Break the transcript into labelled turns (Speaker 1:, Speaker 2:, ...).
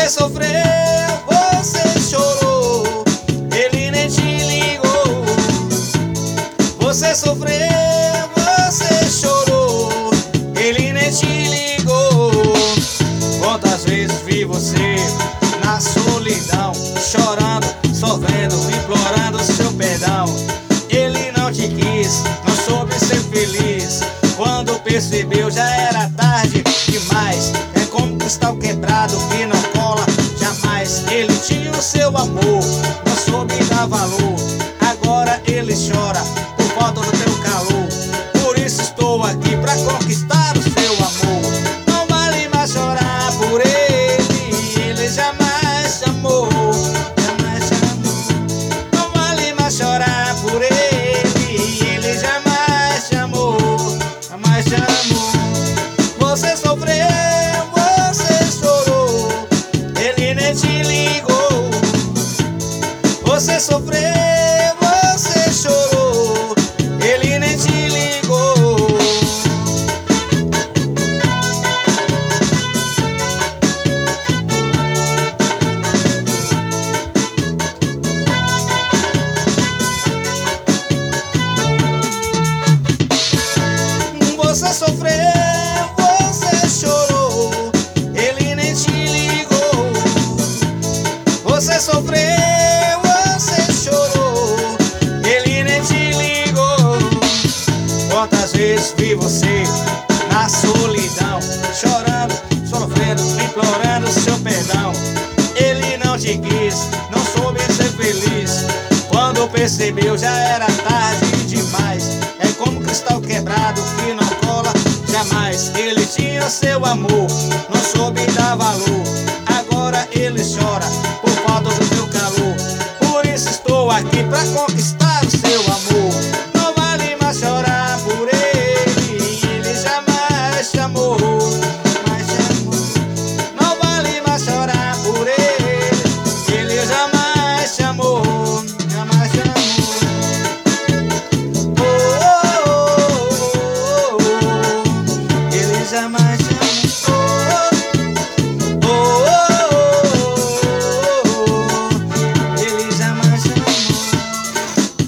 Speaker 1: Você sofreu, você chorou, ele nem te ligou. Você sofreu, você chorou, ele nem te ligou. Quantas vezes vi você na solidão, chorando, sofrendo, implorando seu perdão. Ele não te quis, não soube ser feliz. Quando percebeu já era tarde demais. É como um cristal quebrado que não cola jamais. Ele tinha o seu amor, não soube dar valor. Agora ele chora por falta do teu calor. Por isso estou aqui pra conquistar o seu amor. Não vale mais chorar por ele, ele jamais te amou, jamais te amou. Não vale mais chorar por ele, ele jamais te amou, jamais te amou. Você sofreu, você chorou, ele nem te ligou. Você sofreu, você chorou, ele nem te ligou. Você sofreu, você chorou, ele nem te ligou. Você sofreu, você chorou, ele nem te ligou. Quantas vezes vi você na solidão, chorando, sofrendo, implorando seu perdão. Ele não te quis, não soube ser feliz. Quando percebeu já era tarde demais. É como um cristal quebrado que não cola jamais. Ele tinha seu amor, não soube dar valor.